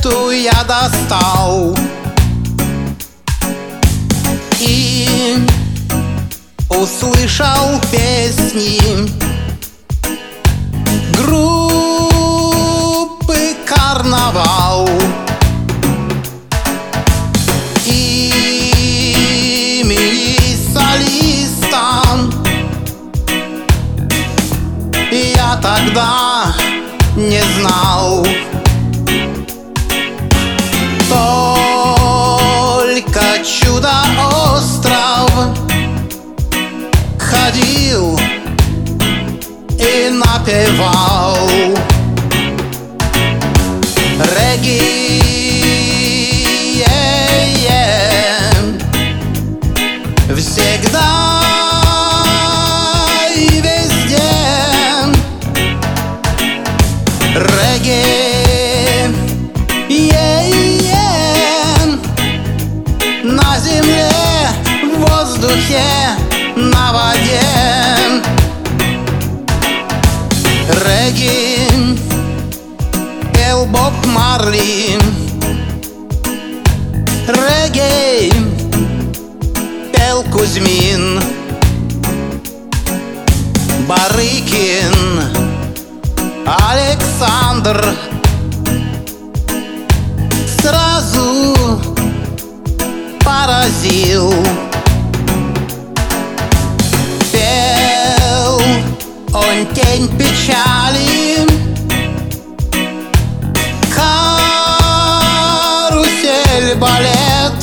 сигарету я достал и услышал песни группы «Карнавал». Имени солиста я тогда не знал. Только чудо-остров ходил и напевал регги. Всегда и везде регги. На земле, в воздухе, на воде регги пел Боб Марли. Регги пел Кузьмин, Барыкин, Александр. Сразу поразил. Пел он тень печали, карусель, балет,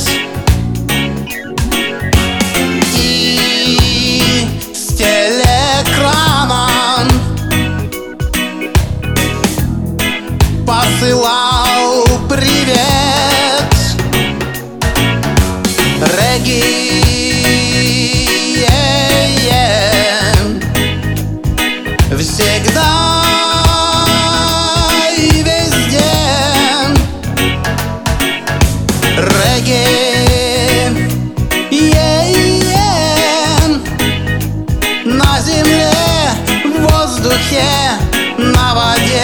и с телеэкрана посылал привет регги. Всегда и везде регги. На земле, в воздухе, на воде.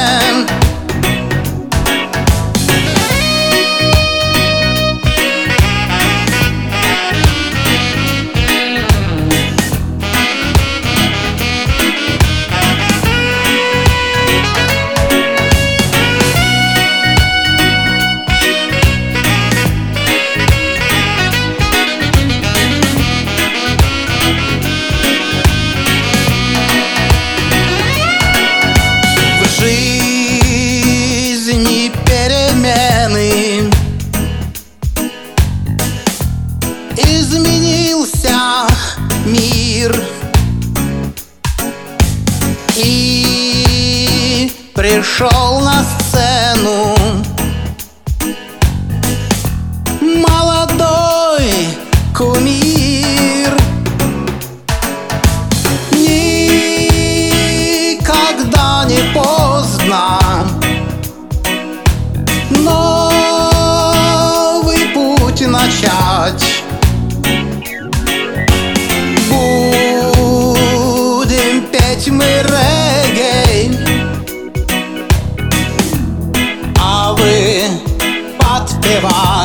Жизни перемены, изменился мир, и пришел на сцену молодой кумир. Никогда не поздно новый путь начать. Будем петь мы регги, а вы подпевать.